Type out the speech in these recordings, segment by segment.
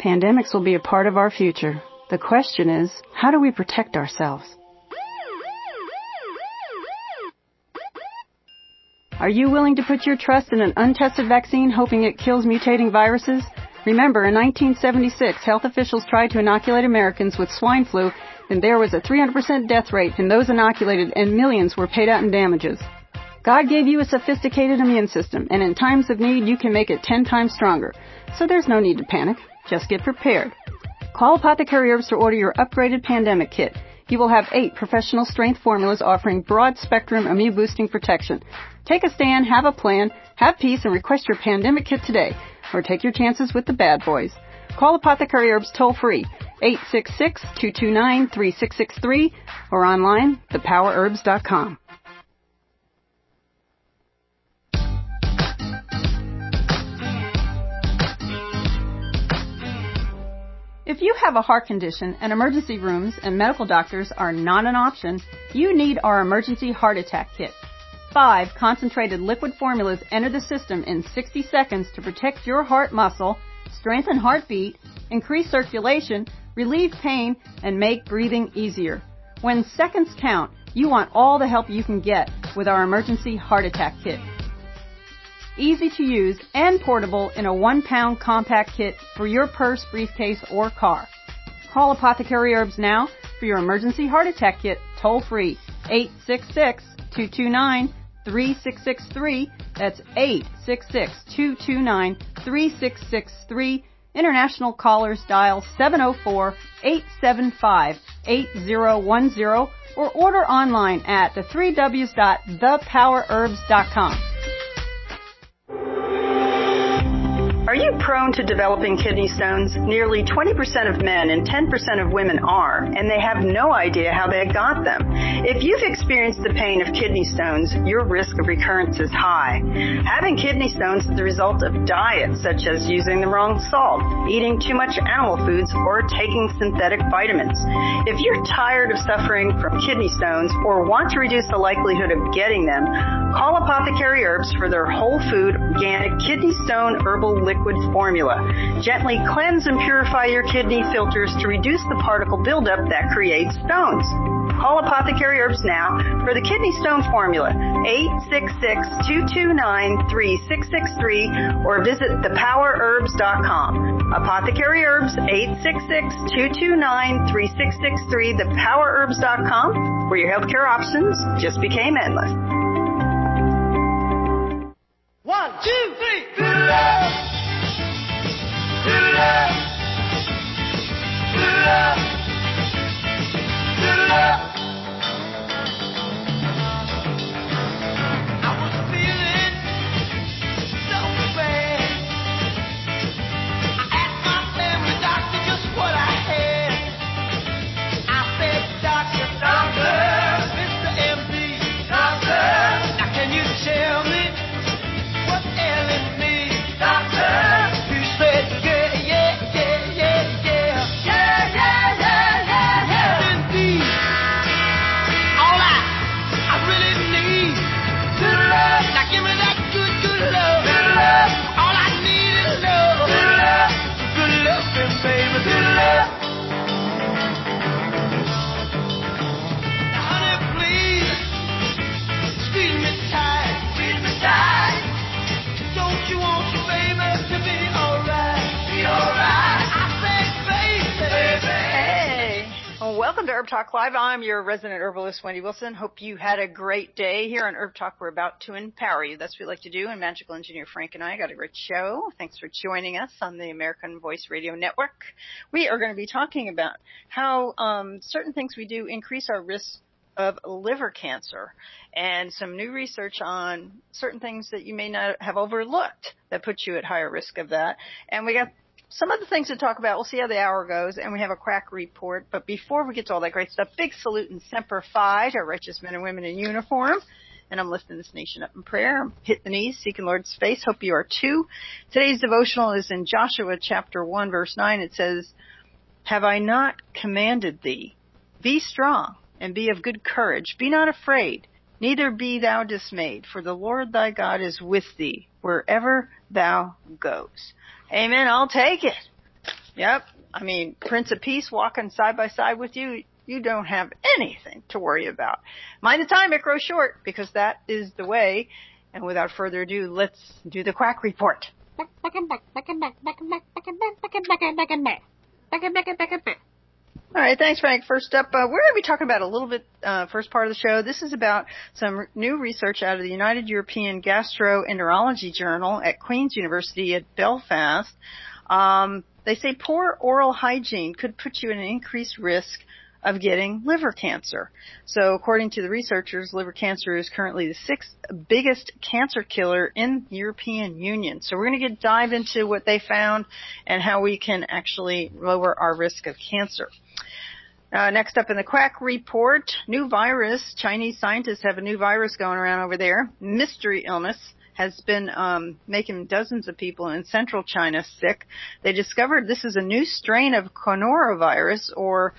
Pandemics will be a part of our future. The question is, how do we protect ourselves? Are you willing to put your trust in an untested vaccine hoping it kills mutating viruses? Remember, in 1976, health officials tried to inoculate Americans with swine flu, and there was a 300% death rate in those inoculated, and millions were paid out in damages. God gave you a sophisticated immune system, and in times of need, you can make it 10 times stronger. So there's no need to panic. Just get prepared. Call Apothecary Herbs to order your upgraded pandemic kit. You will have 8 professional strength formulas offering broad-spectrum immune-boosting protection. Take a stand, have a plan, have peace, and request your pandemic kit today. Or take your chances with the bad boys. Call Apothecary Herbs toll-free, 866-229-3663, or online, thepowerherbs.com. If you have a heart condition and emergency rooms and medical doctors are not an option, you need our Emergency Heart Attack Kit. 5 concentrated liquid formulas enter the system in 60 seconds to protect your heart muscle, strengthen heartbeat, increase circulation, relieve pain, and make breathing easier. When seconds count, you want all the help you can get with our Emergency Heart Attack Kit. Easy to use and portable in a 1-pound compact kit for your purse, briefcase, or car. Call Apothecary Herbs now for your Emergency Heart Attack Kit toll-free, 866-229-3663. That's 866-229-3663. International callers dial 704-875-8010 or order online at the3ws.thepowerherbs.com. Are you prone to developing kidney stones? Nearly 20% of men and 10% of women are, and they have no idea how they got them. If you've experienced the pain of kidney stones, your risk of recurrence is high. Having kidney stones is the result of diets such as using the wrong salt, eating too much animal foods, or taking synthetic vitamins. If you're tired of suffering from kidney stones or want to reduce the likelihood of getting them, call Apothecary Herbs for their whole food, organic kidney stone herbal liquid formula. Gently cleanse and purify your kidney filters to reduce the particle buildup that creates stones. Call Apothecary Herbs now for the kidney stone formula, 866-229-3663, or visit thepowerherbs.com. Apothecary Herbs, 866-229-3663, thepowerherbs.com, where your healthcare options just became endless. 1, 2, 3, good love. Good love. Good love. Good love. I was feeling so bad. I asked my family doctor just what I had. I said, Doctor, Mr. MD, Doctor, now can you tell me what's ailing me, Doctor? He said, Welcome to Herb Talk Live. I'm your resident herbalist, Wendy Wilson. Hope you had a great day. Here on Herb Talk, we're about to empower you. That's what we like to do. And Magical Engineer Frank and I got a great show. Thanks for joining us on the American Voice Radio Network. We are going to be talking about how certain things we do increase our risk of liver cancer, and some new research on certain things that you may not have overlooked that put you at higher risk of that. And we got some other things to talk about. We'll see how the hour goes, and we have a crack report. But before we get to all that great stuff, big salute and Semper Fi to our righteous men and women in uniform. And I'm lifting this nation up in prayer. Hit the knees, seeking Lord's face. Hope you are too. Today's devotional is in Joshua chapter 1, verse 9. It says, "Have I not commanded thee? Be strong and be of good courage. Be not afraid, neither be thou dismayed, for the Lord thy God is with thee wherever thou goes." Amen. I'll take it. Yep. I mean, Prince of Peace walking side by side with you, you don't have anything to worry about. Mind the time, it grows short, because that is the way. And without further ado, let's do the Quack Report. All right, thanks, Frank. First up, we're going to be talking about a little bit, first part of the show. This is about some new research out of the United European Gastroenterology Journal at Queen's University at Belfast. They say poor oral hygiene could put you at an increased risk of getting liver cancer. So according to the researchers, liver cancer is currently the 6th biggest cancer killer in the European Union. So we're going to dive into what they found and how we can actually lower our risk of cancer. Next up in the Quack Report, new virus. Chinese scientists have a new virus going around over there. Mystery illness has been making dozens of people in central China sick. They discovered this is a new strain of coronavirus, or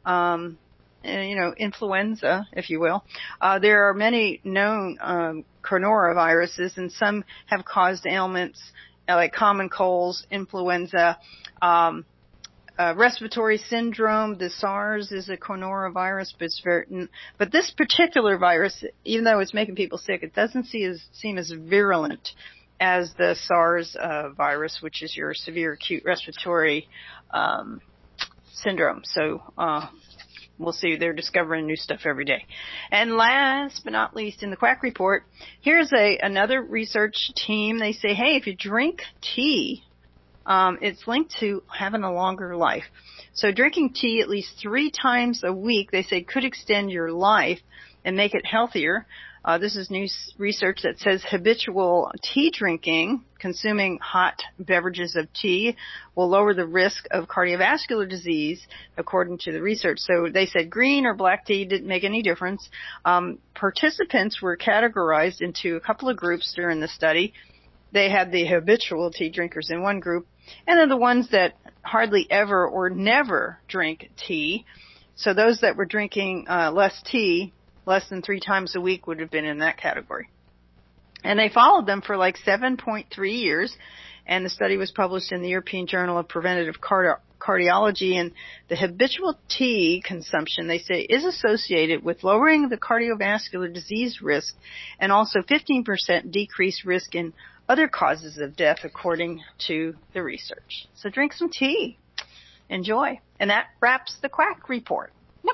influenza, if you will. There are many known coronaviruses, and some have caused ailments like common colds, influenza, respiratory syndrome. The SARS is a coronavirus, but this particular virus, even though it's making people sick, it doesn't seem as virulent as the SARS virus, which is your severe acute respiratory syndrome. So we'll see. They're discovering new stuff every day. And last but not least, in the Quack Report, here's another research team. They say, hey, if you drink tea, it's linked to having a longer life. So drinking tea at least 3 times a week, they say, could extend your life and make it healthier. This is new research that says habitual tea drinking, consuming hot beverages of tea, will lower the risk of cardiovascular disease, according to the research. So they said green or black tea didn't make any difference. Participants were categorized into a couple of groups during the study. They had the habitual tea drinkers in one group, and then the ones that hardly ever or never drink tea. So those that were drinking less tea, less than 3 times a week, would have been in that category. And they followed them for like 7.3 years, and the study was published in the European Journal of Preventive Cardiology. And the habitual tea consumption, they say, is associated with lowering the cardiovascular disease risk and also 15% decreased risk in other causes of death, according to the research. So drink some tea. Enjoy. And that wraps the Quack Report.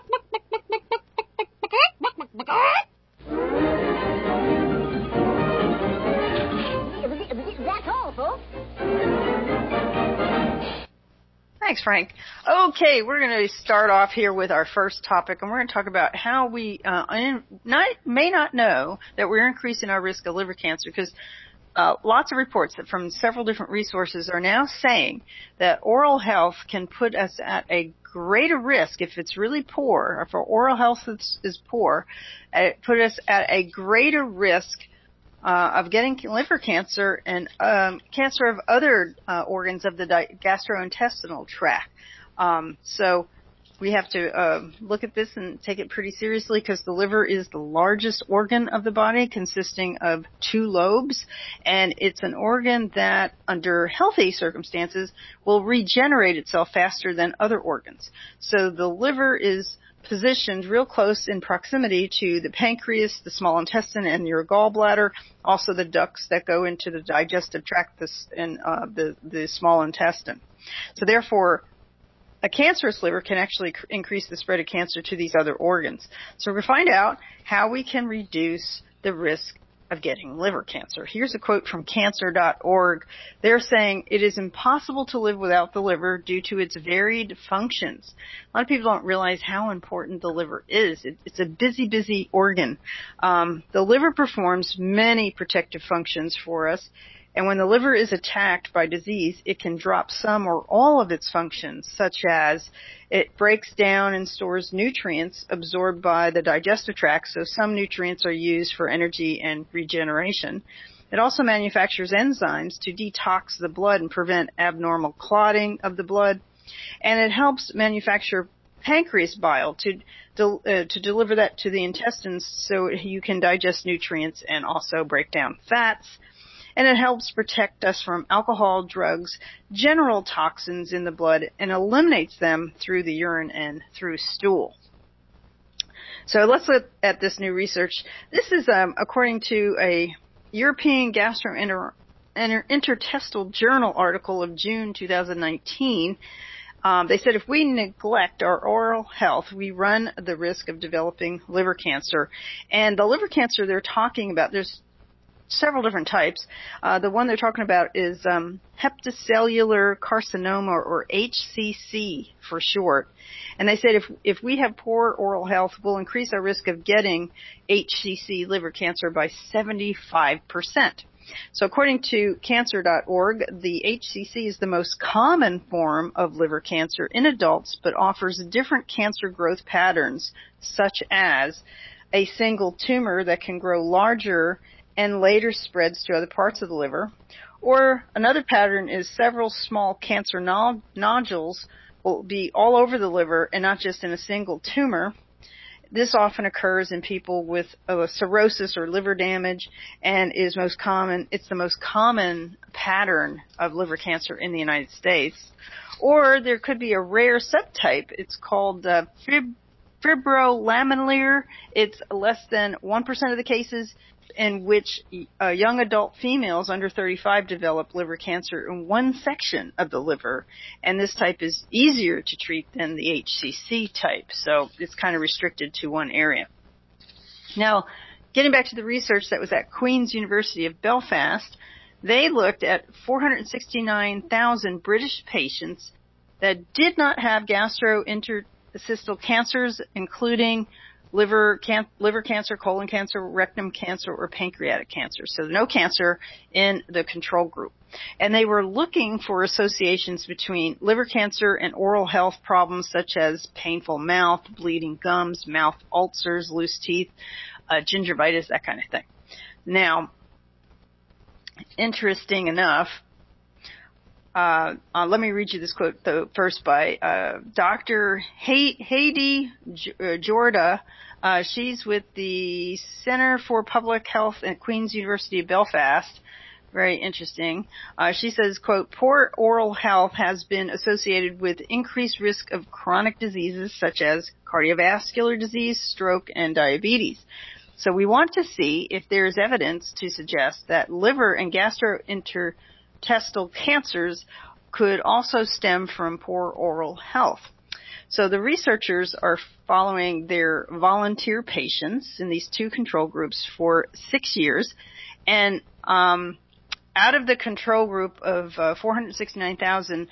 That's all, folks. Thanks, Frank. Okay, we're going to start off here with our first topic, and we're going to talk about how we may not know that we're increasing our risk of liver cancer, because lots of reports from several different resources are now saying that oral health can put us at a greater risk if it's really poor, or if our oral health is poor, put us at a greater risk of getting liver cancer and cancer of other organs of the gastrointestinal tract. So we have to look at this and take it pretty seriously, because the liver is the largest organ of the body, consisting of 2 lobes, and it's an organ that, under healthy circumstances, will regenerate itself faster than other organs. So the liver is positioned real close in proximity to the pancreas, the small intestine, and your gallbladder, also the ducts that go into the digestive tract and the small intestine. So therefore, a cancerous liver can actually increase the spread of cancer to these other organs. So we're going to find out how we can reduce the risk of getting liver cancer. Here's a quote from cancer.org. They're saying it is impossible to live without the liver due to its varied functions. A lot of people don't realize how important the liver is. It's a busy organ. The liver performs many protective functions for us. And when the liver is attacked by disease, it can drop some or all of its functions, such as it breaks down and stores nutrients absorbed by the digestive tract, so some nutrients are used for energy and regeneration. It also manufactures enzymes to detox the blood and prevent abnormal clotting of the blood. And it helps manufacture pancreas bile to deliver that to the intestines so you can digest nutrients and also break down fats. and it helps protect us from alcohol, drugs, general toxins in the blood, and eliminates them through the urine and through stool. So let's look at this new research. This is according to a European Gastrointestinal Journal article of June 2019. They said if we neglect our oral health, we run the risk of developing liver cancer. And the liver cancer they're talking about, there's several different types. The one they're talking about is hepatocellular carcinoma, or HCC for short. And they said if we have poor oral health, we'll increase our risk of getting HCC liver cancer by 75%. So according to cancer.org, the HCC is the most common form of liver cancer in adults, but offers different cancer growth patterns, such as a single tumor that can grow larger and later spreads to other parts of the liver. Or another pattern is several small cancer nodules will be all over the liver and not just in a single tumor. This often occurs in people with cirrhosis or liver damage, and is most common. It's the most common pattern of liver cancer in the United States. Or there could be a rare subtype. It's called fibrolamellar. It's less than 1% of the cases in which young adult females under 35 develop liver cancer in one section of the liver, and this type is easier to treat than the HCC type, so it's kind of restricted to one area. Now, getting back to the research that was at Queen's University of Belfast, they looked at 469,000 British patients that did not have gastrointestinal cancers, including liver cancer, colon cancer, rectum cancer, or pancreatic cancer. So no cancer in the control group. And they were looking for associations between liver cancer and oral health problems such as painful mouth, bleeding gums, mouth ulcers, loose teeth, gingivitis, that kind of thing. Now, interesting enough, let me read you this quote first by Dr. Heidi Jorda. She's with the Center for Public Health at Queen's University of Belfast. Very interesting. She says, quote, poor oral health has been associated with increased risk of chronic diseases such as cardiovascular disease, stroke, and diabetes. So we want to see if there is evidence to suggest that liver and gastrointestinal cancers could also stem from poor oral health. So the researchers are following their volunteer patients in these two control groups for 6 years, and out of the control group of 469,000,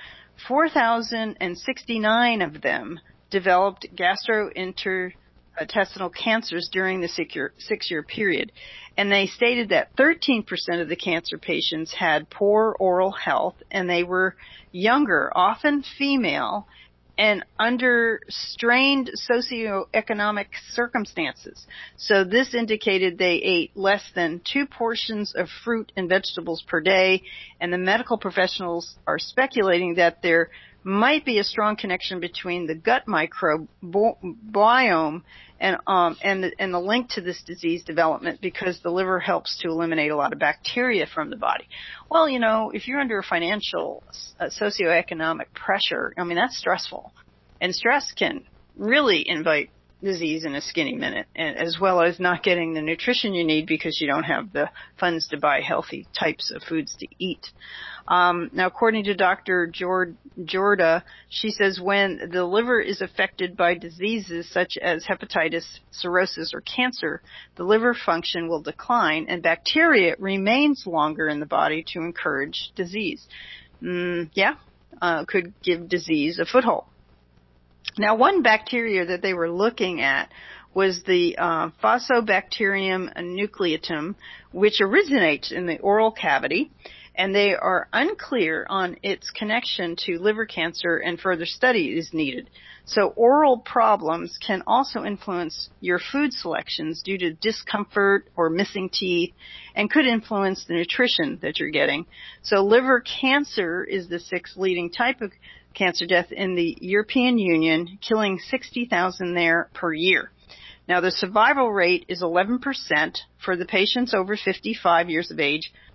4,069 of them developed gastrointestinal cancers during the 6-year period. And they stated that 13% of the cancer patients had poor oral health, and they were younger, often female, and under strained socioeconomic circumstances. So this indicated they ate less than 2 portions of fruit and vegetables per day, and the medical professionals are speculating that there might be a strong connection between the gut microbiome and the link to this disease development, because the liver helps to eliminate a lot of bacteria from the body. Well, you know, if you're under financial, socioeconomic pressure, I mean, that's stressful. And stress can really invite disease in a skinny minute, and as well as not getting the nutrition you need because you don't have the funds to buy healthy types of foods to eat. Now, according to Dr. Jorda, she says when the liver is affected by diseases such as hepatitis, cirrhosis, or cancer, the liver function will decline and bacteria remains longer in the body to encourage disease. Could give disease a foothold. Now, one bacteria that they were looking at was the Fusobacterium nucleatum, which originates in the oral cavity, and they are unclear on its connection to liver cancer, and further study is needed. So oral problems can also influence your food selections due to discomfort or missing teeth, and could influence the nutrition that you're getting. So liver cancer is the 6th leading type of cancer death in the European Union, killing 60,000 there per year. Now, the survival rate is 11% for the patients over 55 years of age,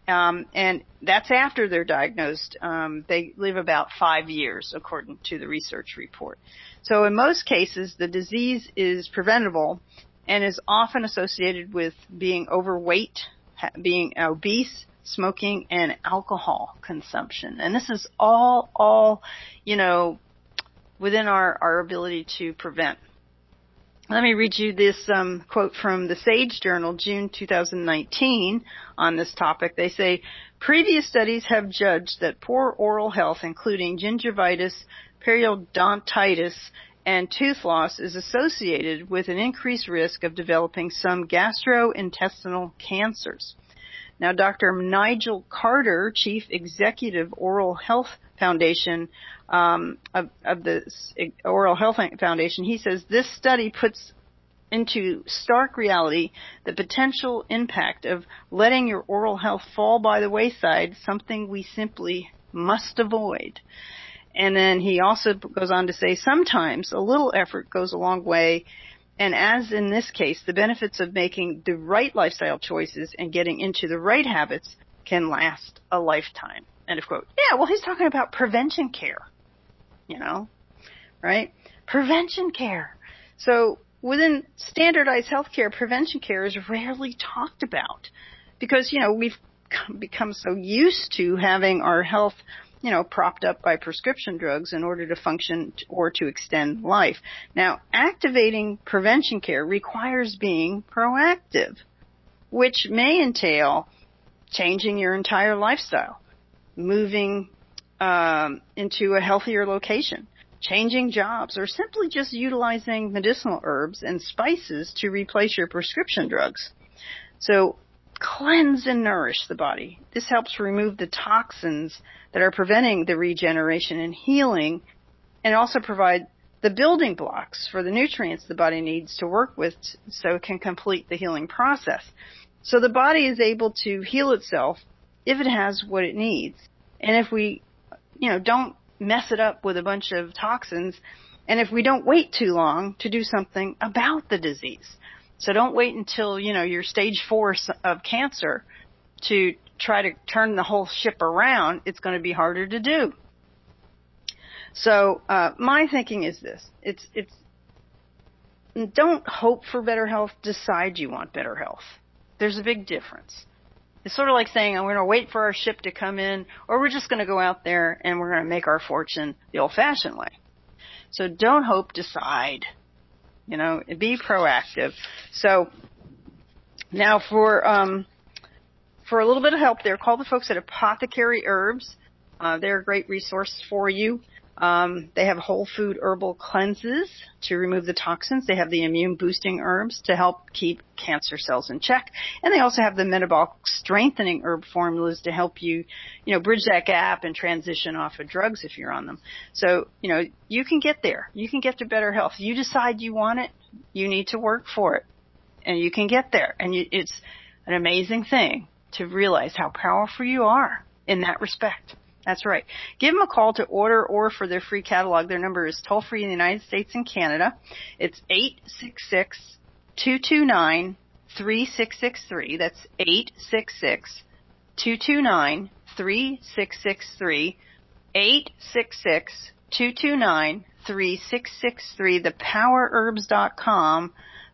And that's after they're diagnosed. They live about 5 years, according to the research report. So in most cases, the disease is preventable and is often associated with being overweight, being obese, smoking, and alcohol consumption. And this is all, within our ability to prevent. Let me read you this quote from the Sage Journal, June 2019, on this topic. They say, previous studies have judged that poor oral health, including gingivitis, periodontitis, and tooth loss, is associated with an increased risk of developing some gastrointestinal cancers. Now, Dr. Nigel Carter, Chief Executive Oral Health Foundation of the Oral Health Foundation, he says this study puts into stark reality the potential impact of letting your oral health fall by the wayside, something we simply must avoid. And then he also goes on to say sometimes a little effort goes a long way. And as in this case, the benefits of making the right lifestyle choices and getting into the right habits can last a lifetime. End of quote. Yeah, well, he's talking about prevention care, right? Prevention care. So within standardized healthcare, prevention care is rarely talked about because, we've become so used to having our health propped up by prescription drugs in order to function or to extend life. Now, activating prevention care requires being proactive, which may entail changing your entire lifestyle, moving into a healthier location, changing jobs, or simply just utilizing medicinal herbs and spices to replace your prescription drugs. So, cleanse and nourish the body. This helps remove the toxins that are preventing the regeneration and healing, and also provide the building blocks for the nutrients the body needs to work with so it can complete the healing process. So the body is able to heal itself if it has what it needs. And if we, don't mess it up with a bunch of toxins, and if we don't wait too long to do something about the disease. So don't wait until, you're stage 4 of cancer to try to turn the whole ship around. It's going to be harder to do. So, my thinking is this. It's don't hope for better health. Decide you want better health. There's a big difference. It's sort of like saying, we're going to wait for our ship to come in, or we're just going to go out there and we're going to make our fortune the old-fashioned way. So don't hope, decide. Be proactive. So now for a little bit of help there, call the folks at Apothecary Herbs. They're a great resource for you. They have whole food herbal cleanses to remove the toxins. They have the immune boosting herbs to help keep cancer cells in check. And they also have the metabolic strengthening herb formulas to help you, bridge that gap and transition off of drugs if you're on them. So, you can get there. You can get to better health. You decide you want it. You need to work for it. And you can get there. And it's an amazing thing to realize how powerful you are in that respect. That's right. Give them a call to order or for their free catalog. Their number is toll-free in the United States and Canada. It's 866-229-3663. That's 866-229-3663. 866-229-3663. Thepowerherbs.com.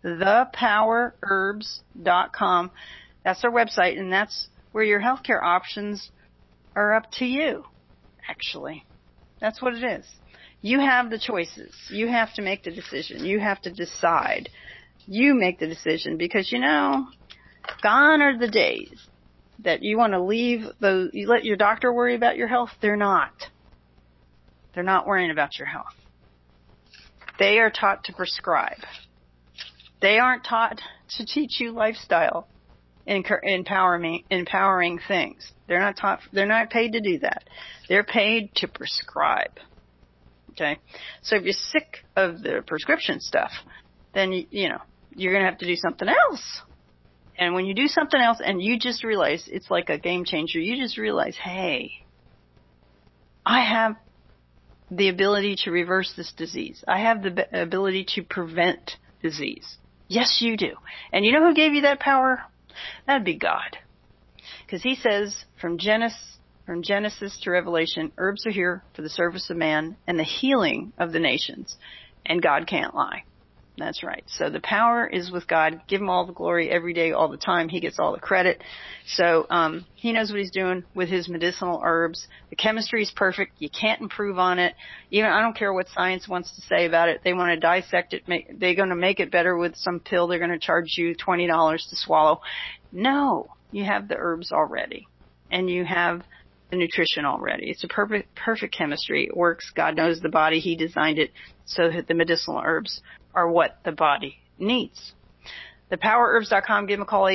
Thepowerherbs.com. That's their website, and that's where your healthcare options are up to you, actually. That's what it is. You have the choices. You have to make the decision. You have to decide. You make the decision because, gone are the days that you want to leave those, you let your doctor worry about your health. They're not. They're not worrying about your health. They are taught to prescribe. They aren't taught to teach you lifestyle empowering things. They're not paid to do that. They're paid to prescribe. Okay? So if you're sick of the prescription stuff, then you're going to have to do something else. And when you do something else and you just realize, it's like a game changer, you just realize, hey, I have the ability to reverse this disease. I have the ability to prevent disease. Yes, you do. And you know who gave you that power? That'd be God. Because he says from Genesis to Revelation, herbs are here for the service of man and the healing of the nations. And God can't lie. That's right. So the power is with God. Give him all the glory every day, all the time. He gets all the credit. So he knows what he's doing with his medicinal herbs. The chemistry is perfect. You can't improve on it. Even I don't care what science wants to say about it. They want to dissect it. They're going to make it better with some pill. They're going to charge you $20 to swallow. No, you have the herbs already, and you have the nutrition already. It's a perfect chemistry. It works. God knows the body. He designed it so that the medicinal herbs are what the body needs. ThePowerHerbs.com. Give them a call,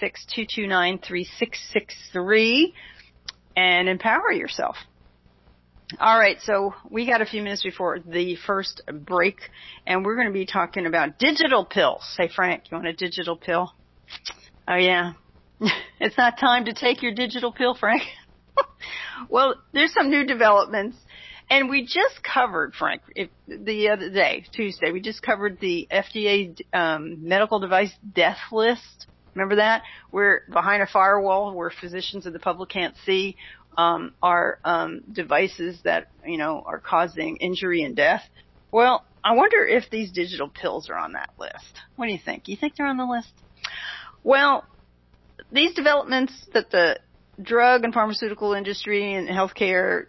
866-229-3663, and empower yourself. All right, so we got a few minutes before the first break, and we're going to be talking about digital pills. Say, Frank, you want a digital pill? Oh, yeah. It's not time to take your digital pill, Frank. Well, there's some new developments. And we just covered, Frank, the other day, Tuesday, we just covered the FDA medical device death list. Remember that? We're behind a firewall where physicians and the public can't see our devices that, are causing injury and death. Well, I wonder if these digital pills are on that list. What do you think? You think they're on the list? Well, these developments that the drug and pharmaceutical industry and healthcare,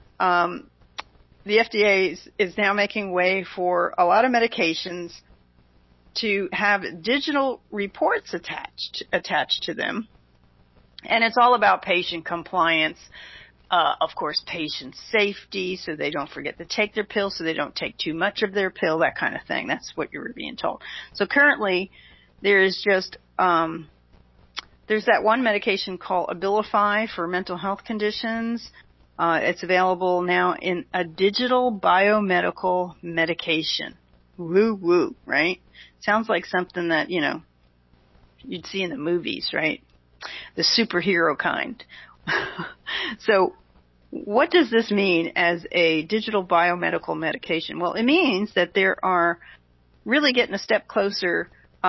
the FDA is now making way for a lot of medications to have digital reports attached to them. And it's all about patient compliance, of course, patient safety, so they don't forget to take their pill, so they don't take too much of their pill, that kind of thing. That's what you're being told. So currently, there's just there's that one medication called Abilify for mental health conditions. It's available now in a digital biomedical medication. Woo-woo, right? Sounds like something that, you'd see in the movies, right? The superhero kind. So what does this mean as a digital biomedical medication? Well, it means that there are really getting a step closer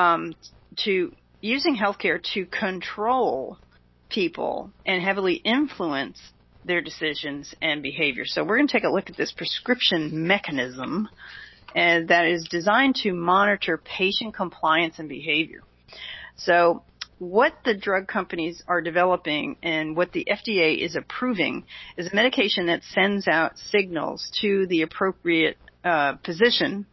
to using healthcare to control people and heavily influence their decisions and behavior. So we're going to take a look at this prescription mechanism, and that is designed to monitor patient compliance and behavior. So what the drug companies are developing and what the FDA is approving is a medication that sends out signals to the appropriate physician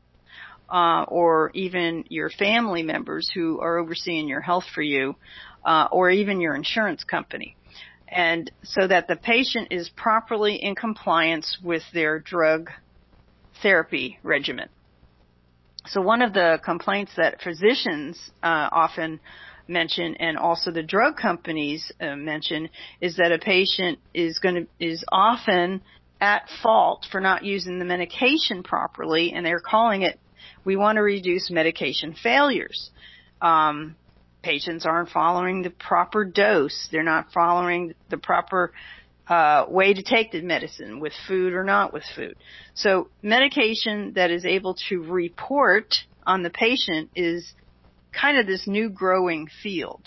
or even your family members who are overseeing your health for you, or even your insurance company. And so that the patient is properly in compliance with their drug therapy regimen. So one of the complaints that physicians often mention, and also the drug companies mention, is that a patient is often at fault for not using the medication properly, and they're calling it, we want to reduce medication failures. Patients aren't following the proper dose. They're not following the proper way to take the medicine, with food or not with food. So medication that is able to report on the patient is kind of this new growing field.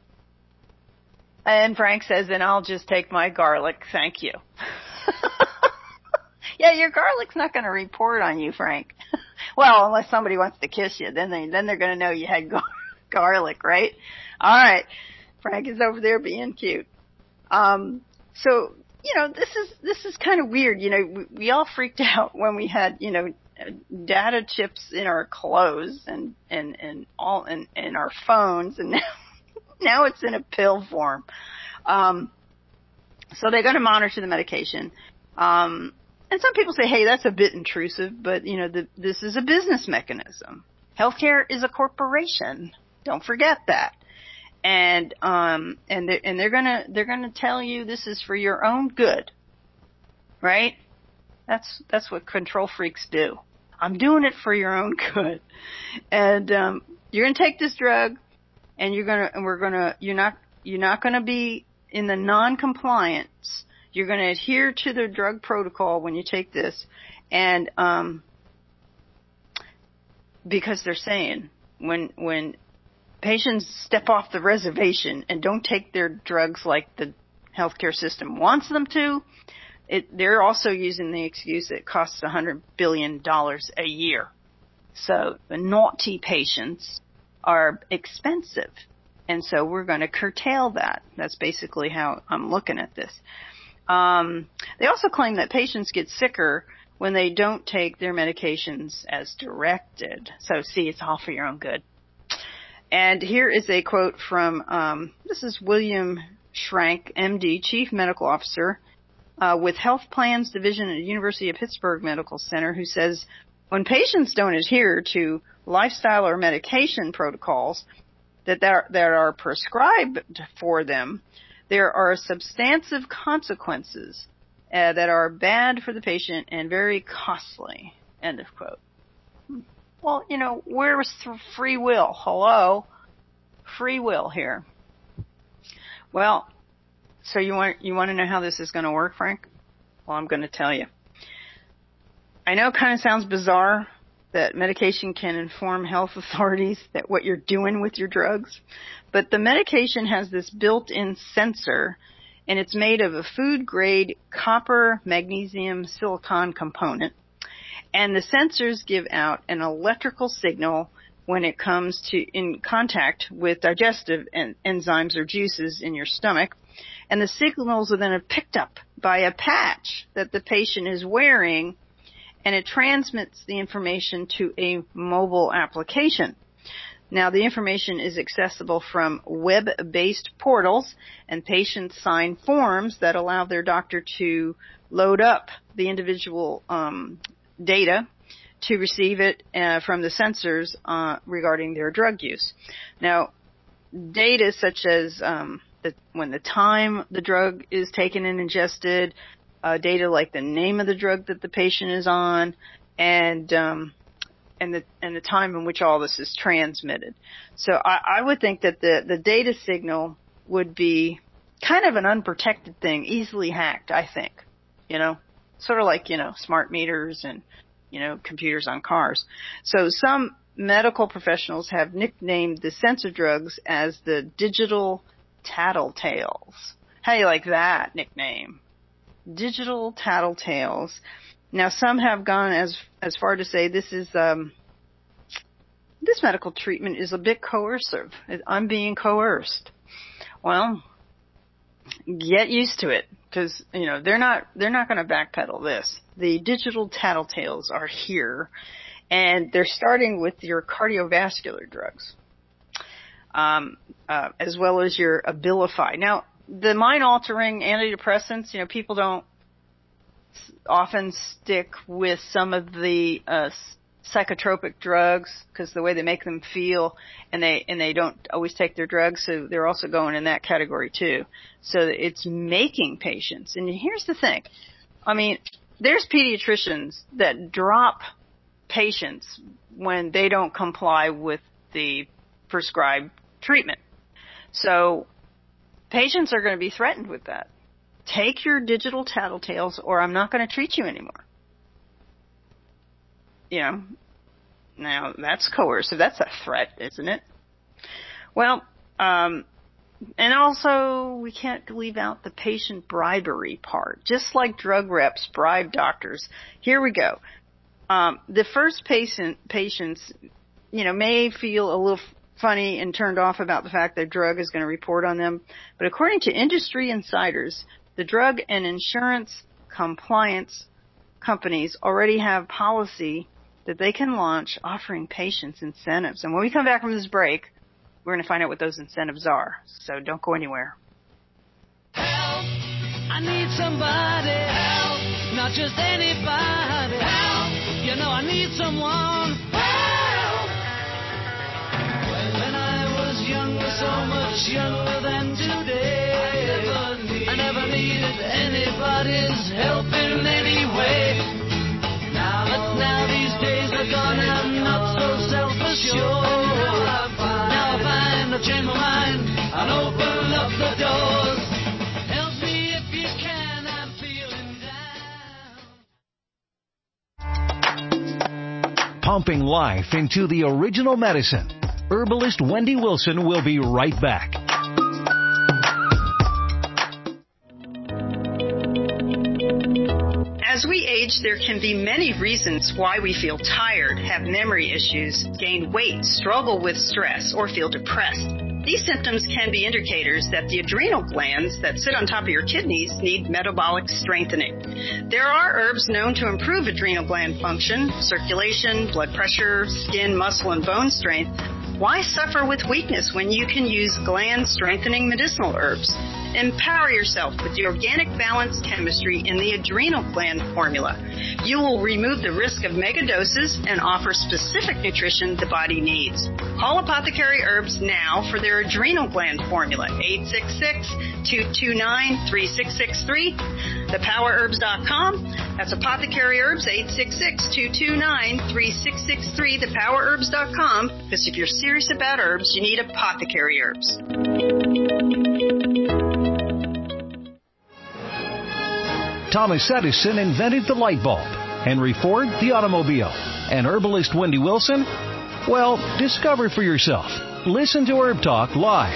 And Frank says, and I'll just take my garlic, thank you. Yeah, your garlic's not going to report on you, Frank. Well, unless somebody wants to kiss you, then they're going to know you had garlic, right? All right. Frank is over there being cute. So, this is kind of weird. We all freaked out when we had, data chips in our clothes and all in our phones, and now it's in a pill form. So they're going to monitor the medication. And some people say, hey, that's a bit intrusive, but this is a business mechanism. Healthcare is a corporation. Don't forget that. And they're gonna tell you this is for your own good, right? That's what control freaks do. I'm doing it for your own good, and you're gonna take this drug, and you're not gonna be in the non-compliance. You're gonna adhere to the drug protocol when you take this, and because they're saying when patients step off the reservation and don't take their drugs like the healthcare system wants them to. They're also using the excuse that it costs $100 billion a year. So the naughty patients are expensive. And so we're going to curtail that. That's basically how I'm looking at this. They also claim that patients get sicker when they don't take their medications as directed. So see, it's all for your own good. And here is a quote from, this is William Schrank, MD, Chief Medical Officer with Health Plans Division at the University of Pittsburgh Medical Center, who says, when patients don't adhere to lifestyle or medication protocols that are prescribed for them, there are substantive consequences that are bad for the patient and very costly. End of quote. Well, where's free will? Hello? Free will here. Well, so you want to know how this is going to work, Frank? Well, I'm going to tell you. I know it kind of sounds bizarre that medication can inform health authorities that what you're doing with your drugs, but the medication has this built-in sensor, and it's made of a food-grade copper magnesium silicon component, and the sensors give out an electrical signal when it comes to in contact with digestive enzymes or juices in your stomach, and the signals are then picked up by a patch that the patient is wearing, and it transmits the information to a mobile application. Now, the information is accessible from web-based portals, and patients sign forms that allow their doctor to load up the individual data to receive it from the sensors regarding their drug use. Now, data such as when the time the drug is taken and ingested, data like the name of the drug that the patient is on, and the time in which all this is transmitted. So I would think that the data signal would be kind of an unprotected thing, easily hacked, I think. Sort of like, smart meters and, computers on cars. So some medical professionals have nicknamed the sensor drugs as the digital tattletales. How do you like that nickname? Digital tattletales. Now, some have gone as far to say this medical treatment is a bit coercive. I'm being coerced. Well, get used to it, because they're not going to backpedal this. The digital tattletales are here, and they're starting with your cardiovascular drugs, as well as your Abilify. Now, the mind-altering antidepressants, people don't often stick with some of the psychotropic drugs because the way they make them feel, and they don't always take their drugs, so they're also going in that category too. So it's making patients. And here's the thing. I mean, there's pediatricians that drop patients when they don't comply with the prescribed treatment. So patients are going to be threatened with that. Take your digital tattletales, or I'm not going to treat you anymore. Now that's coercive. That's a threat, isn't it? Well, and also we can't leave out the patient bribery part. Just like drug reps bribe doctors. Here we go. The first patients, may feel a little funny and turned off about the fact that drug is going to report on them. But according to industry insiders, the drug and insurance compliance companies already have policy that they can launch offering patients incentives. And when we come back from this break, we're going to find out what those incentives are. So don't go anywhere. Help! I need somebody. Help! Not just anybody. Help! I need someone. Help! When I was younger, so much younger than today, I never needed anybody's help in any way. Now these days are gone, I'm not so self-assured. Now I find I've changed my mind and open up the doors. Help me if you can, I'm feeling down. Pumping life into the original medicine. Herbalist Wendy Wilson will be right back. As we age, there can be many reasons why we feel tired, have memory issues, gain weight, struggle with stress, or feel depressed. These symptoms can be indicators that the adrenal glands that sit on top of your kidneys need metabolic strengthening. There are herbs known to improve adrenal gland function, circulation, blood pressure, skin, muscle, and bone strength. Why suffer with weakness when you can use gland-strengthening medicinal herbs? Empower yourself with the organic balance chemistry in the adrenal gland formula. You will remove the risk of mega doses and offer specific nutrition the body needs. Call Apothecary Herbs now for their adrenal gland formula, 866-229-3663, thepowerherbs.com. That's Apothecary Herbs, 866-229-3663, thepowerherbs.com, because if you're serious about herbs, you need Apothecary Herbs. Thomas Edison invented the light bulb, Henry Ford the automobile, and herbalist Wendy Wilson? Well, discover for yourself. Listen to Herb Talk live.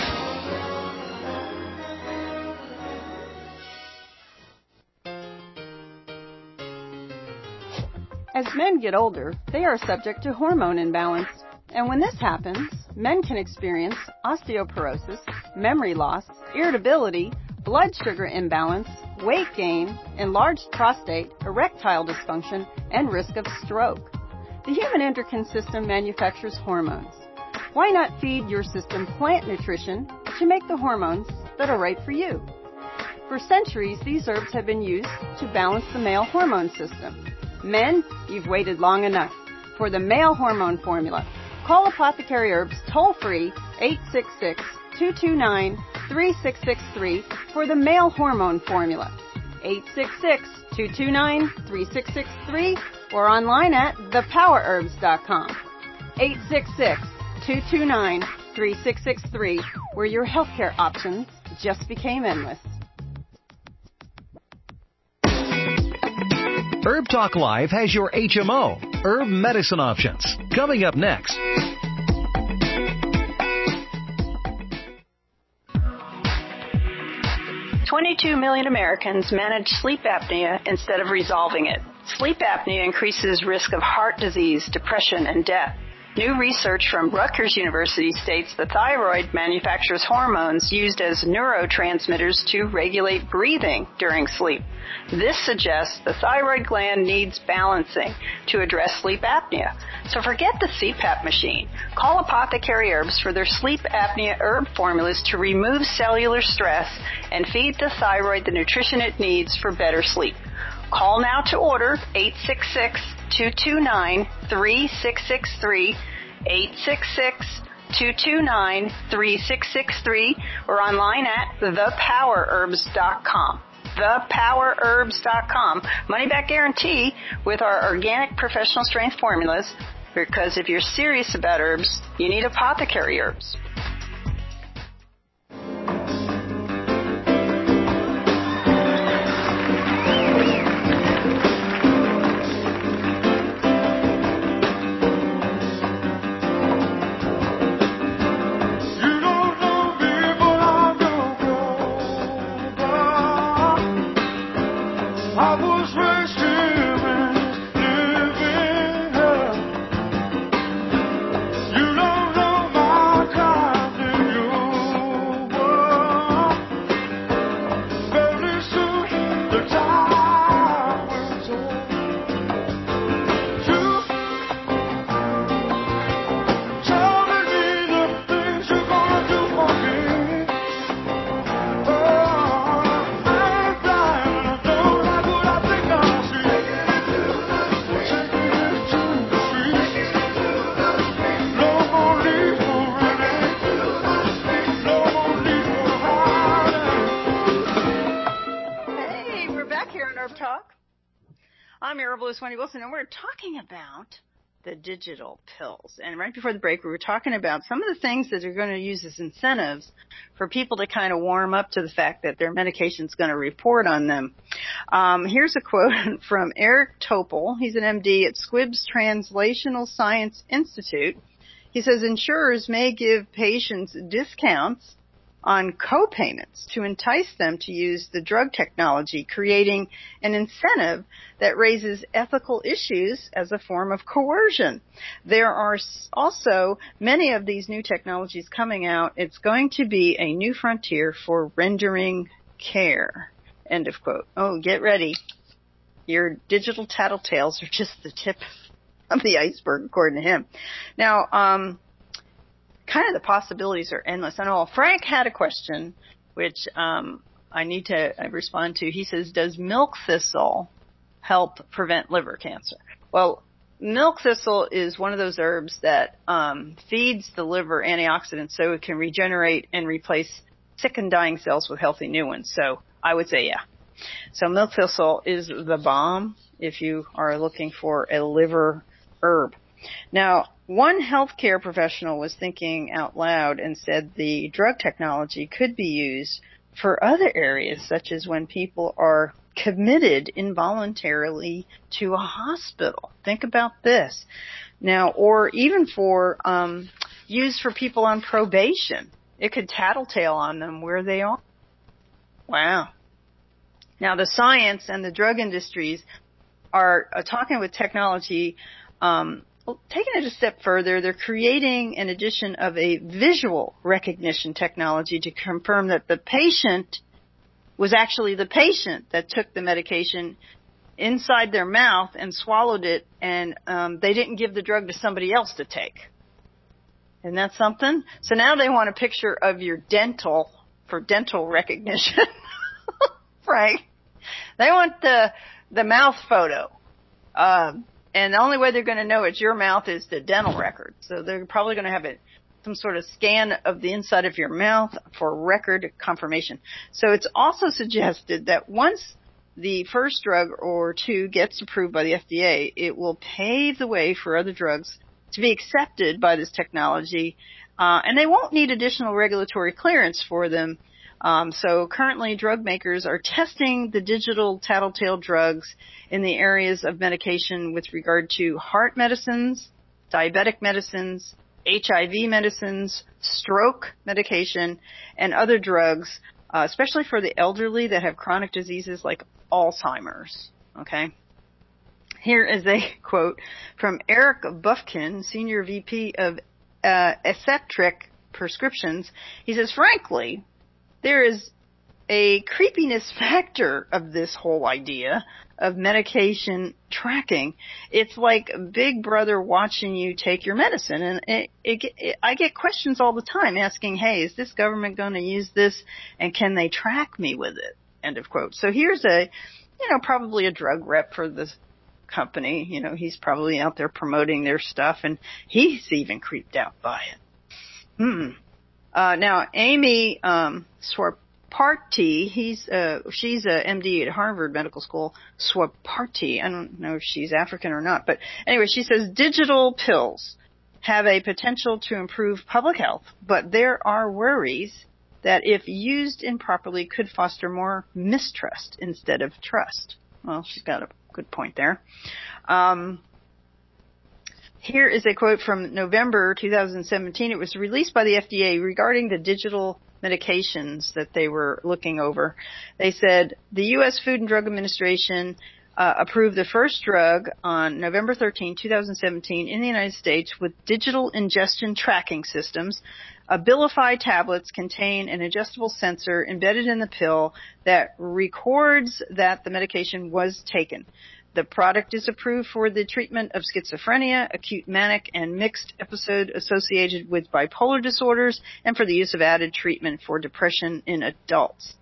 As men get older, they are subject to hormone imbalance. And when this happens, men can experience osteoporosis, memory loss, irritability, blood sugar imbalance, weight gain, enlarged prostate, erectile dysfunction, and risk of stroke. The human endocrine system manufactures hormones. Why not feed your system plant nutrition to make the hormones that are right for you? For centuries, these herbs have been used to balance the male hormone system. Men, you've waited long enough. For the male hormone formula, call Apothecary Herbs toll-free 866-229-3663 for the male hormone formula. 866-229-3663 or online at thepowerherbs.com. 866-229-3663, where your healthcare options just became endless. Herb Talk Live has your HMO, herb medicine options. Coming up next. $22 million Americans manage sleep apnea instead of resolving it. Sleep apnea increases risk of heart disease, depression, and death. New research from Rutgers University states the thyroid manufactures hormones used as neurotransmitters to regulate breathing during sleep. This suggests the thyroid gland needs balancing to address sleep apnea. So forget the CPAP machine. Call Apothecary Herbs for their sleep apnea herb formulas to remove cellular stress and feed the thyroid the nutrition it needs for better sleep. Call now to order 866-229-3663, 866-229-3663, or online at thepowerherbs.com. thepowerherbs.com. Money back guarantee with our organic professional strength formulas, because if you're serious about herbs, you need Apothecary Herbs. I was raised here and living hell. You don't know my kind in your world. Very soon the time will tell. You telling me the things you're gonna do for me. I'm your herbalist, Wendy Wilson, and we're talking about the digital pills. And right before the break, we were talking about some of the things that are going to use as incentives for people to kind of warm up to the fact that their medication's going to report on them. Here's a quote from Eric Topol. He's an MD at Squibbs Translational Science Institute. He says insurers may give patients discounts on co-payments to entice them to use the drug technology, creating an incentive that raises ethical issues as a form of coercion. There are also many of these new technologies coming out. It's going to be a new frontier for rendering care. End of quote. Oh, get ready. Your digital tattletales are just the tip of the iceberg, according to him. Now, kind of the possibilities are endless. I know Frank had a question, which I need to respond to. He says, does milk thistle help prevent liver cancer? Well, milk thistle is one of those herbs that feeds the liver antioxidants so it can regenerate and replace sick and dying cells with healthy new ones. So I would say, yeah. So milk thistle is the bomb if you are looking for a liver herb. Now, one healthcare professional was thinking out loud and said the drug technology could be used for other areas, such as when people are committed involuntarily to a hospital. Think about this. Now, or even for used for people on probation. It could tattletale on them where they are. Wow. Now, the science and the drug industries are talking with technology, taking it a step further. They're creating an addition of a visual recognition technology to confirm that the patient was actually the patient that took the medication inside their mouth and swallowed it, and they didn't give the drug to somebody else to take. Isn't that something? So now they want a picture of your dental for dental recognition. Frank. They want the mouth photo. And the only way they're going to know it's your mouth is the dental record. So they're probably going to have some sort of scan of the inside of your mouth for record confirmation. So it's also suggested that once the first drug or two gets approved by the FDA, it will pave the way for other drugs to be accepted by this technology, and they won't need additional regulatory clearance for them. So currently drug makers are testing the digital tattletale drugs in the areas of medication with regard to heart medicines, diabetic medicines, HIV medicines, stroke medication, and other drugs, especially for the elderly that have chronic diseases like Alzheimer's. Okay. Here is a quote from Eric Bufkin, Senior VP of Eccentric Prescriptions. He says, frankly, there is a creepiness factor of this whole idea of medication tracking. It's like Big Brother watching you take your medicine. And I get questions all the time asking, hey, is this government going to use this and can they track me with it? End of quote. So here's probably a drug rep for this company. He's probably out there promoting their stuff and he's even creeped out by it. Now, Amy Swaparty, she's a MD at Harvard Medical School. Swaparty, I don't know if she's African or not, but anyway, she says digital pills have a potential to improve public health, but there are worries that if used improperly could foster more mistrust instead of trust. Well, she's got a good point there. Here is a quote from November 2017. It was released by the FDA regarding the digital medications that they were looking over. They said the U.S. Food and Drug Administration approved the first drug on November 13, 2017 in the United States with digital ingestion tracking systems. Abilify tablets contain an adjustable sensor embedded in the pill that records that the medication was taken. The product is approved for the treatment of schizophrenia, acute manic and mixed episode associated with bipolar disorders, and for the use of added treatment for depression in adults.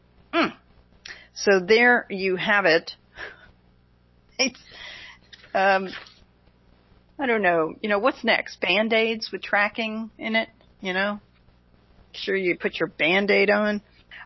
So there you have it. It's, I don't know. What's next? Band-Aids with tracking in it? Sure you put your Band-Aid on.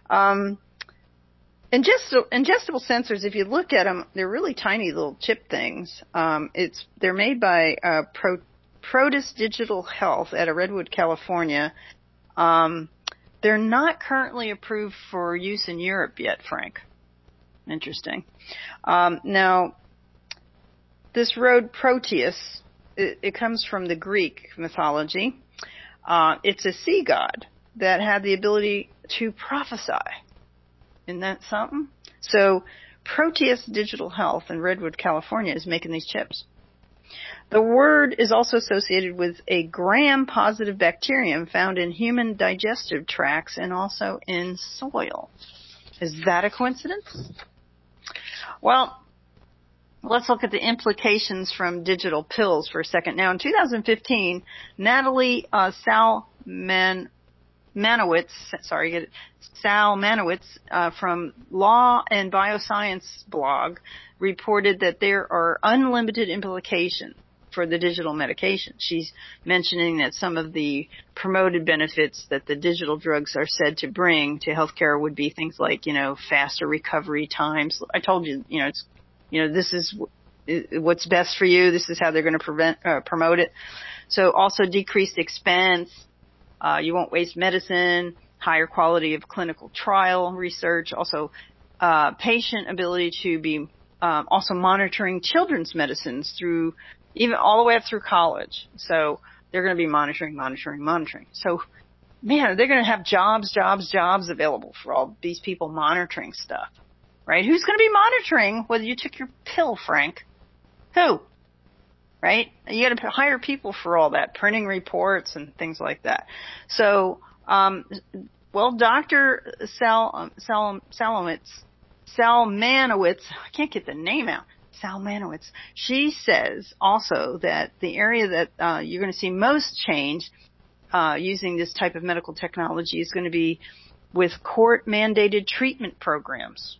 Ingestible sensors, if you look at them, they're really tiny little chip things. They're made by Protus Digital Health out of Redwood, California. They're not currently approved for use in Europe yet, Frank. Interesting. Now, this road Proteus, it comes from the Greek mythology. It's a sea god that have the ability to prophesy. Isn't that something? So Proteus Digital Health in Redwood, California is making these chips. The word is also associated with a gram-positive bacterium found in human digestive tracts and also in soil. Is that a coincidence? Well, let's look at the implications from digital pills for a second. Now, in 2015, Natalie Salmanowitz from Law and Bioscience blog reported that there are unlimited implications for the digital medication. She's mentioning that some of the promoted benefits that the digital drugs are said to bring to healthcare would be things like, faster recovery times. I told you, this is what's best for you. This is how they're going to promote it. So also decreased expense. You won't waste medicine, higher quality of clinical trial research, also patient ability to be also monitoring children's medicines through even all the way up through college. So they're going to be monitoring. So, man, they're going to have jobs available for all these people monitoring stuff, right? Who's going to be monitoring whether you took your pill, Frank? Who? Right? You got to hire people for all that, printing reports and things like that. So, Dr. Salmanowitz, I can't get the name out. Salmanowitz. She says also that the area that you're going to see most change using this type of medical technology is going to be with court-mandated treatment programs.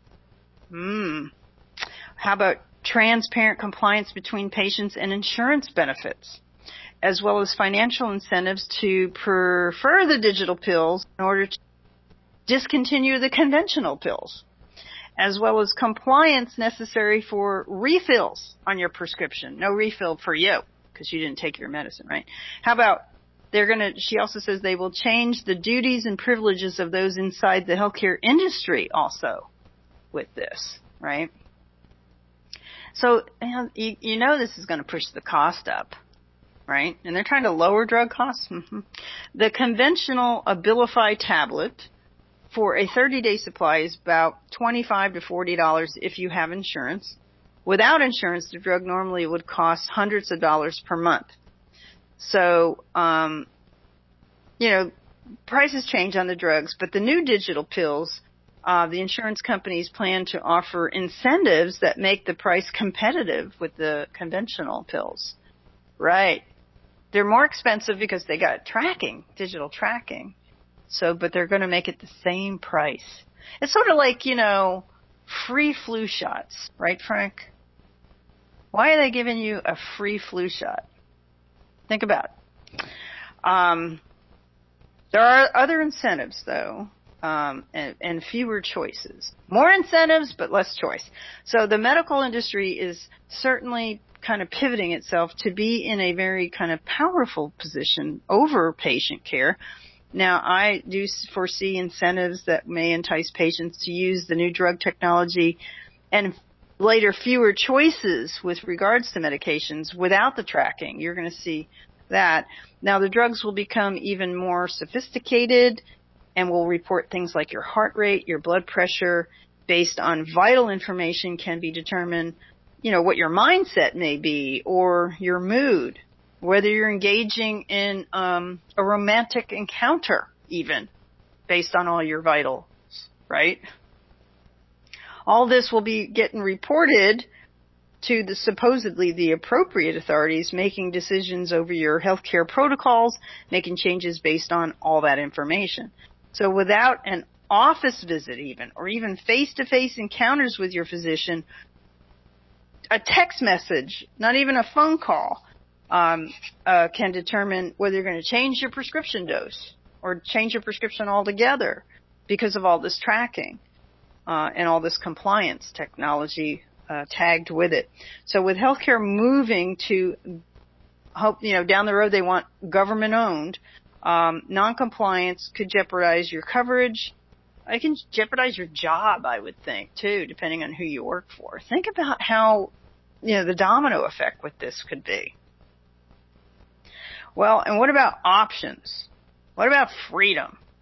How about transparent compliance between patients and insurance benefits, as well as financial incentives to prefer the digital pills in order to discontinue the conventional pills, as well as compliance necessary for refills on your prescription. No refill for you because you didn't take your medicine, right? How about she also says they will change the duties and privileges of those inside the healthcare industry also with this, right? So, this is going to push the cost up, right? And they're trying to lower drug costs. Mm-hmm. The conventional Abilify tablet for a 30-day supply is about $25 to $40 if you have insurance. Without insurance, the drug normally would cost hundreds of dollars per month. So, prices change on the drugs, but the new digital pills, the insurance companies plan to offer incentives that make the price competitive with the conventional pills. Right. They're more expensive because they got digital tracking. So, but they're going to make it the same price. It's sort of like, free flu shots, right, Frank? Why are they giving you a free flu shot? Think about it. There are other incentives, though, and fewer choices. More incentives, but less choice. So the medical industry is certainly kind of pivoting itself to be in a very kind of powerful position over patient care. Now, I do foresee incentives that may entice patients to use the new drug technology and later fewer choices with regards to medications without the tracking. You're going to see that. Now, the drugs will become even more sophisticated and will report things like your heart rate, your blood pressure, based on vital information can be determined, what your mindset may be or your mood. Whether you're engaging in a romantic encounter, even, based on all your vitals, right? All this will be getting reported to supposedly the appropriate authorities, making decisions over your healthcare protocols, making changes based on all that information. So without an office visit even, or even face-to-face encounters with your physician, a text message, not even a phone call, can determine whether you're going to change your prescription dose or change your prescription altogether because of all this tracking and all this compliance technology tagged with it. So with healthcare moving to down the road they want government-owned, non-compliance could jeopardize your coverage. It can jeopardize your job, I would think, too, depending on who you work for. Think about how, the domino effect with this could be. Well, and what about options? What about freedom?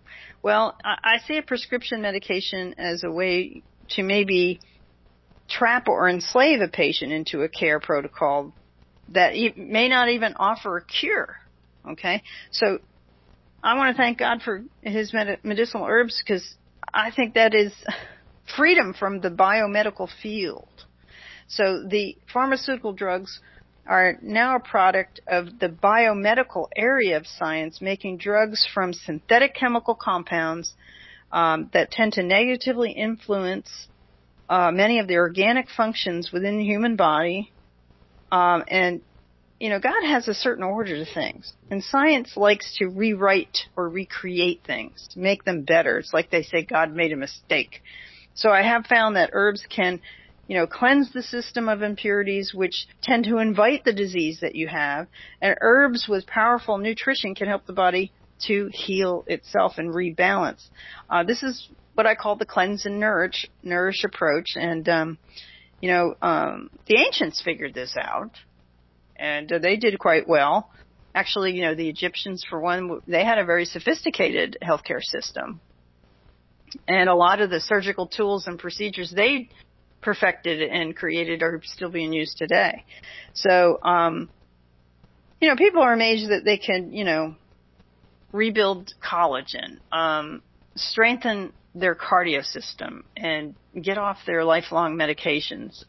Well, I see a prescription medication as a way to maybe trap or enslave a patient into a care protocol that may not even offer a cure. Okay? So I want to thank God for his medicinal herbs, because I think that is freedom from the biomedical field. So the pharmaceutical drugs are now a product of the biomedical area of science, making drugs from synthetic chemical compounds that tend to negatively influence many of the organic functions within the human body. And, you know, God has a certain order to things. And science likes to rewrite or recreate things, to make them better. It's like they say God made a mistake. So I have found that herbs can, you know, cleanse the system of impurities which tend to invite the disease that you have. And herbs with powerful nutrition can help the body to heal itself and rebalance. This is what I call the cleanse and nourish approach. And, the ancients figured this out, and they did quite well. Actually, you know, the Egyptians, for one, they had a very sophisticated healthcare system. And a lot of the surgical tools and procedures they perfected and created are still being used today. So, people are amazed that they can, rebuild collagen, strengthen their cardio system, and get off their lifelong medications.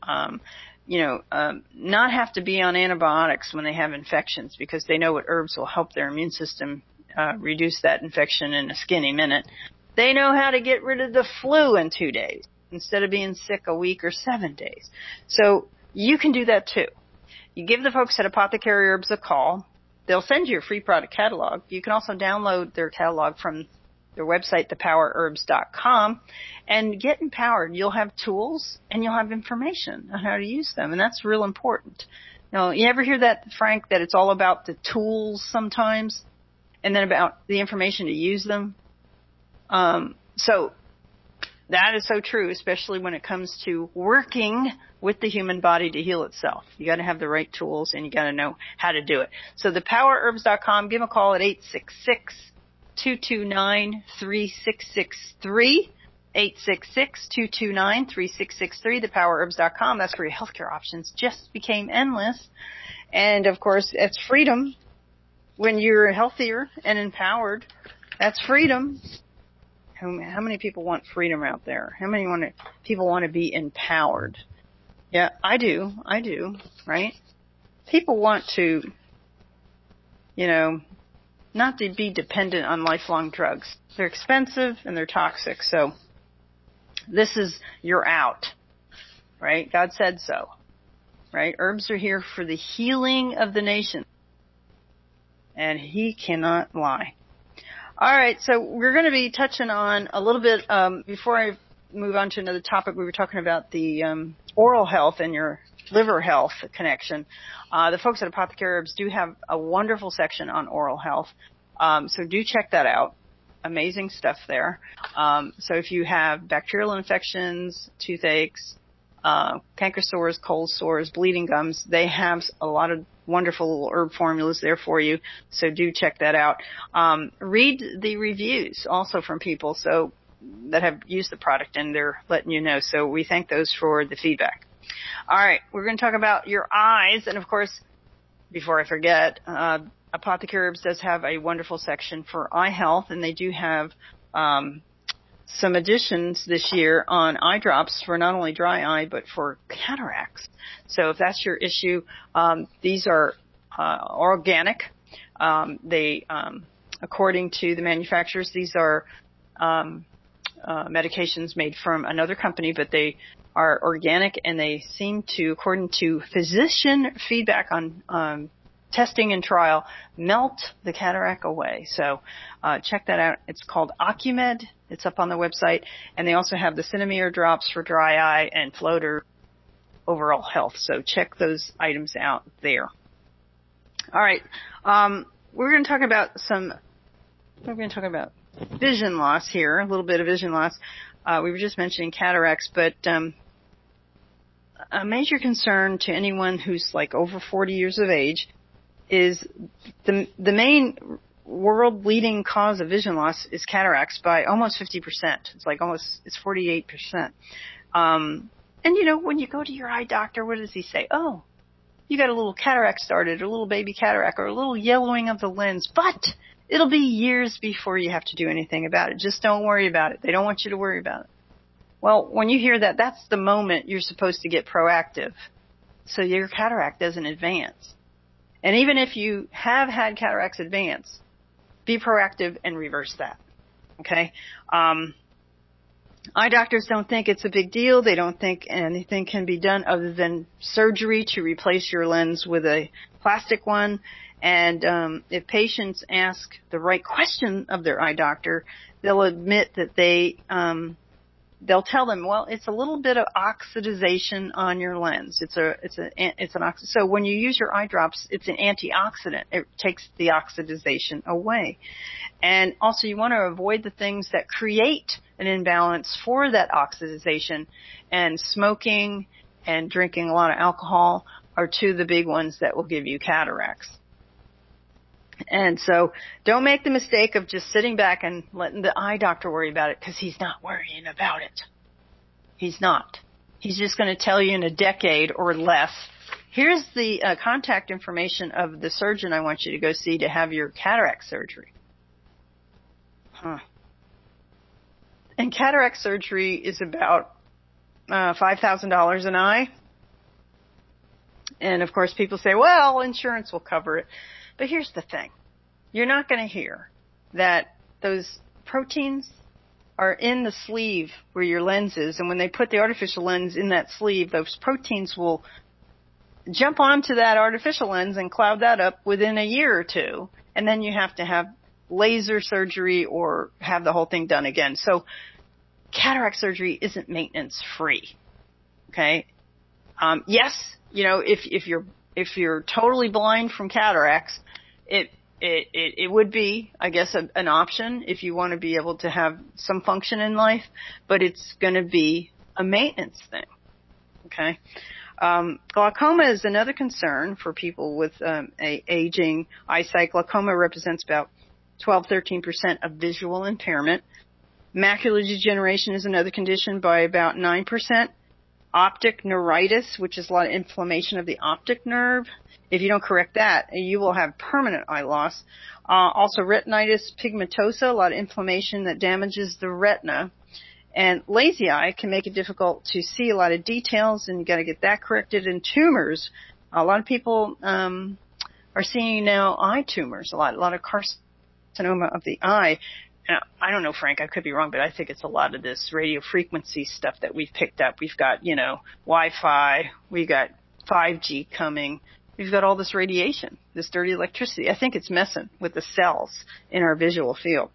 Not have to be on antibiotics when they have infections, because they know what herbs will help their immune system reduce that infection in a skinny minute. They know how to get rid of the flu in 2 days instead of being sick a week or 7 days. So you can do that too. You give the folks at Apothecary Herbs a call. They'll send you a free product catalog. You can also download their catalog from their website, thepowerherbs.com, and get empowered. You'll have tools and you'll have information on how to use them, and that's real important. You ever hear that, Frank, that it's all about the tools sometimes and then about the information to use them? So that is so true, especially when it comes to working with the human body to heal itself. You got to have the right tools, and you got to know how to do it. So thepowerherbs.com, give them a call at 866-229-3663, 866-229-3663, thepowerherbs.com. That's where your healthcare options just became endless. And, of course, it's freedom. When you're healthier and empowered, that's freedom. How many people want freedom out there? How many people want to be empowered? Yeah, I do, right? People want to, not to be dependent on lifelong drugs. They're expensive and they're toxic, so this is your out, right? God said so, right? Herbs are here for the healing of the nation, and He cannot lie. All right, so we're going to be touching on a little bit, before I move on to another topic, we were talking about the oral health and your liver health connection. The folks at Apothecary Herbs do have a wonderful section on oral health, so do check that out. Amazing stuff there. So if you have bacterial infections, toothaches, canker sores, cold sores, bleeding gums, they have a lot of wonderful little herb formulas there for you, so do check that out. Read the reviews also from people that have used the product, and they're letting you know, so we thank those for the feedback. All right, we're going to talk about your eyes, and of course, before I forget, Apothecary Herbs does have a wonderful section for eye health, and they do have some additions this year on eye drops for not only dry eye but for cataracts. So if that's your issue, these are organic. They, according to the manufacturers, these are medications made from another company, but they are organic, and they seem to, according to physician feedback on testing and trial, melt the cataract away. So check that out. It's called Ocumed. It's up on the website. And they also have the Cinnamere drops for dry eye and Floater overall health. So check those items out there. All right. We're going to talk about vision loss here, a little bit of vision loss. We were just mentioning cataracts, but a major concern to anyone who's like over 40 years of age is the main world leading cause of vision loss is cataracts by almost 50%. It's 48%. And when you go to your eye doctor, what does he say? Oh, you got a little cataract started, or a little baby cataract, or a little yellowing of the lens, but it'll be years before you have to do anything about it. Just don't worry about it. They don't want you to worry about it. Well, when you hear that, that's the moment you're supposed to get proactive so your cataract doesn't advance. And even if you have had cataracts advance, be proactive and reverse that. Okay? Eye doctors don't think it's a big deal. They don't think anything can be done other than surgery to replace your lens with a plastic one. And if patients ask the right question of their eye doctor, they'll admit that they'll tell them, well, it's a little bit of oxidization on your lens. So when you use your eye drops, it's an antioxidant. It takes the oxidization away. And also you want to avoid the things that create an imbalance for that oxidization, and smoking and drinking a lot of alcohol are two of the big ones that will give you cataracts. And so don't make the mistake of just sitting back and letting the eye doctor worry about it, because he's not worrying about it. He's not. He's just going to tell you in a decade or less, here's the contact information of the surgeon I want you to go see to have your cataract surgery. And cataract surgery is about $5,000 an eye. And, of course, people say, well, insurance will cover it. But here's the thing. You're not going to hear that those proteins are in the sleeve where your lens is, and when they put the artificial lens in that sleeve, those proteins will jump onto that artificial lens and cloud that up within a year or two, and then you have to have laser surgery or have the whole thing done again. So cataract surgery isn't maintenance free. Okay? Yes, if you're totally blind from cataracts, it would be, I guess, an option if you want to be able to have some function in life, but it's going to be a maintenance thing. Okay? Glaucoma is another concern for people with aging eyesight. Glaucoma represents about 12-13% of visual impairment. Macular degeneration is another condition by about 9%. Optic neuritis, which is a lot of inflammation of the optic nerve. If you don't correct that, you will have permanent eye loss. Also retinitis pigmentosa, a lot of inflammation that damages the retina. And lazy eye can make it difficult to see a lot of details, and you got to get that corrected. And tumors, a lot of people are seeing now eye tumors, a lot of carcinoma of the eye. Now, I don't know, Frank, I could be wrong, but I think it's a lot of this radio frequency stuff that we've picked up. We've got, Wi-Fi, we've got 5G coming. We've got all this radiation, this dirty electricity. I think it's messing with the cells in our visual field.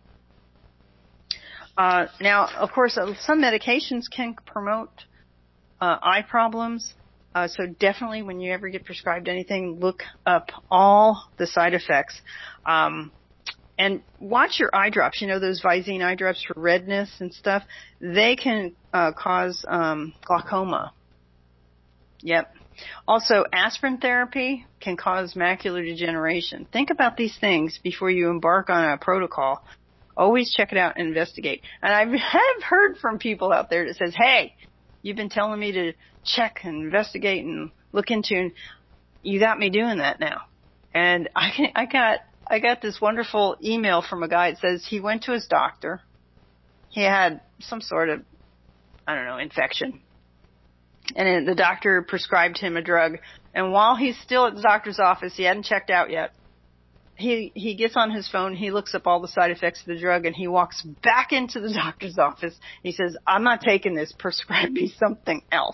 Now, of course, some medications can promote eye problems. So definitely when you ever get prescribed anything, look up all the side effects. And watch your eye drops. Those Visine eye drops for redness and stuff, they can cause glaucoma. Yep. Also, aspirin therapy can cause macular degeneration. Think about these things before you embark on a protocol. Always check it out and investigate. And I have heard from people out there that says, hey, you've been telling me to check and investigate and look into, and you got me doing that now. And I got this wonderful email from a guy that says he went to his doctor. He had some sort of, infection. And the doctor prescribed him a drug. And while he's still at the doctor's office, he hadn't checked out yet, he gets on his phone, he looks up all the side effects of the drug, and he walks back into the doctor's office. He says, I'm not taking this. Prescribe me something else.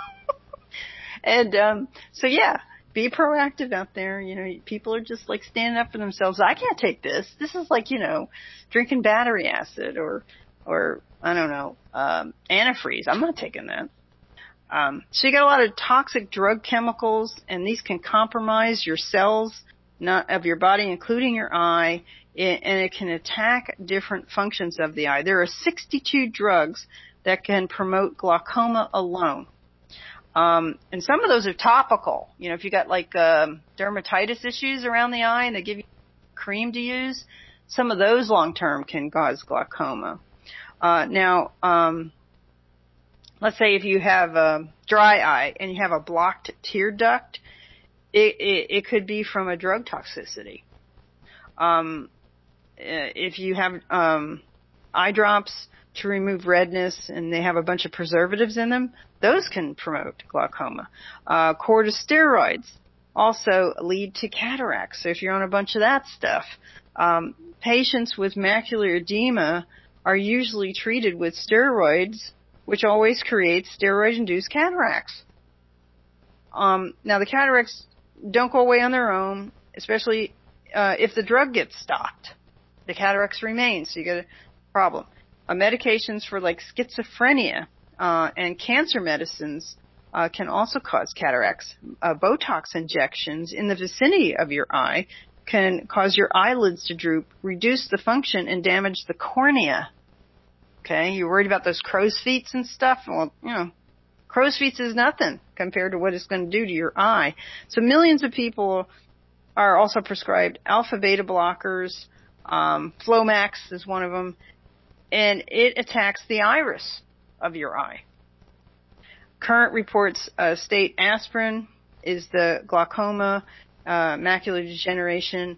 And so, yeah. Be proactive out there. People are just like standing up for themselves. I can't take this. This is like, drinking battery acid or antifreeze. I'm not taking that. So you got a lot of toxic drug chemicals, and these can compromise your cells of your body, including your eye, and it can attack different functions of the eye. There are 62 drugs that can promote glaucoma alone. And some of those are topical. If you got like dermatitis issues around the eye, and they give you cream to use, some of those long-term can cause glaucoma. Now, let's say if you have a dry eye and you have a blocked tear duct, it could be from a drug toxicity. If you have eye drops to remove redness and they have a bunch of preservatives in them, those can promote glaucoma. Corticosteroids also lead to cataracts. So if you're on a bunch of that stuff, patients with macular edema are usually treated with steroids, which always creates steroid-induced cataracts. Now the cataracts don't go away on their own, especially if the drug gets stopped. The cataracts remain, so you get a problem. Medications for like schizophrenia and cancer medicines can also cause cataracts. Botox injections in the vicinity of your eye can cause your eyelids to droop, reduce the function, and damage the cornea. Okay, you're worried about those crow's feet and stuff? Well, crow's feet is nothing compared to what it's going to do to your eye. So millions of people are also prescribed alpha-beta blockers. Flomax is one of them, and it attacks the iris of your eye. Current reports state aspirin is the glaucoma, macular degeneration,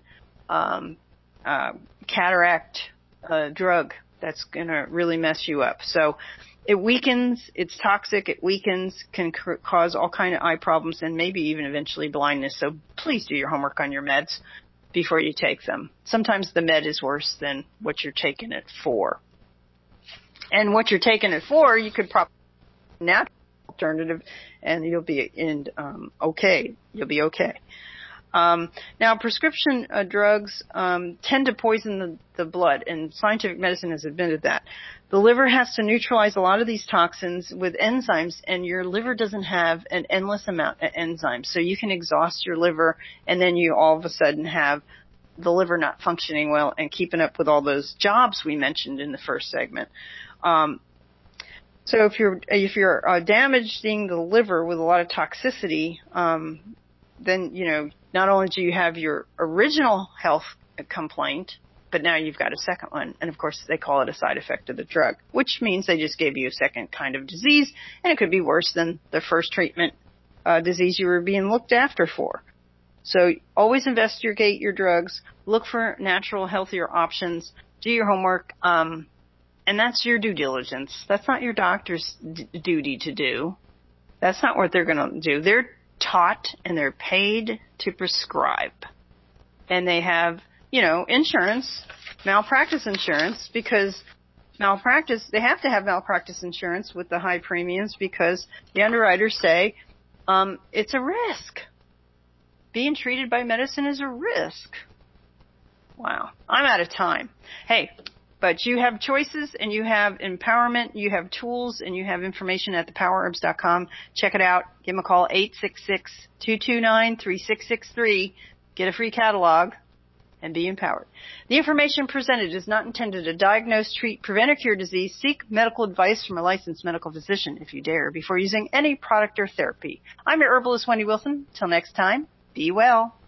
cataract drug that's going to really mess you up. So it weakens, it's toxic, it weakens, can cause all kind of eye problems and maybe even eventually blindness. So please do your homework on your meds before you take them. Sometimes the med is worse than what you're taking it for. And what you're taking it for, you could probably natural alternative and you'll be okay. You'll be okay. Now, prescription drugs tend to poison the blood, and scientific medicine has admitted that. The liver has to neutralize a lot of these toxins with enzymes, and your liver doesn't have an endless amount of enzymes. So you can exhaust your liver, and then you all of a sudden have the liver not functioning well and keeping up with all those jobs we mentioned in the first segment. So if you're damaging the liver with a lot of toxicity, then, not only do you have your original health complaint, but now you've got a second one. And of course, they call it a side effect of the drug, which means they just gave you a second kind of disease, and it could be worse than the first treatment disease you were being looked after for. So always investigate your drugs, look for natural, healthier options, do your homework, and that's your due diligence. That's not your doctor's duty to do. That's not what they're going to do. They're taught and they're paid to prescribe. And they have, insurance, malpractice insurance, because they have to have malpractice insurance with the high premiums because the underwriters say it's a risk. Being treated by medicine is a risk. Wow. I'm out of time. Hey, but you have choices and you have empowerment, you have tools, and you have information at thepowerherbs.com. Check it out. Give them a call, 866-229-3663. Get a free catalog and be empowered. The information presented is not intended to diagnose, treat, prevent, or cure disease. Seek medical advice from a licensed medical physician, if you dare, before using any product or therapy. I'm your herbalist, Wendy Wilson. Till next time, be well.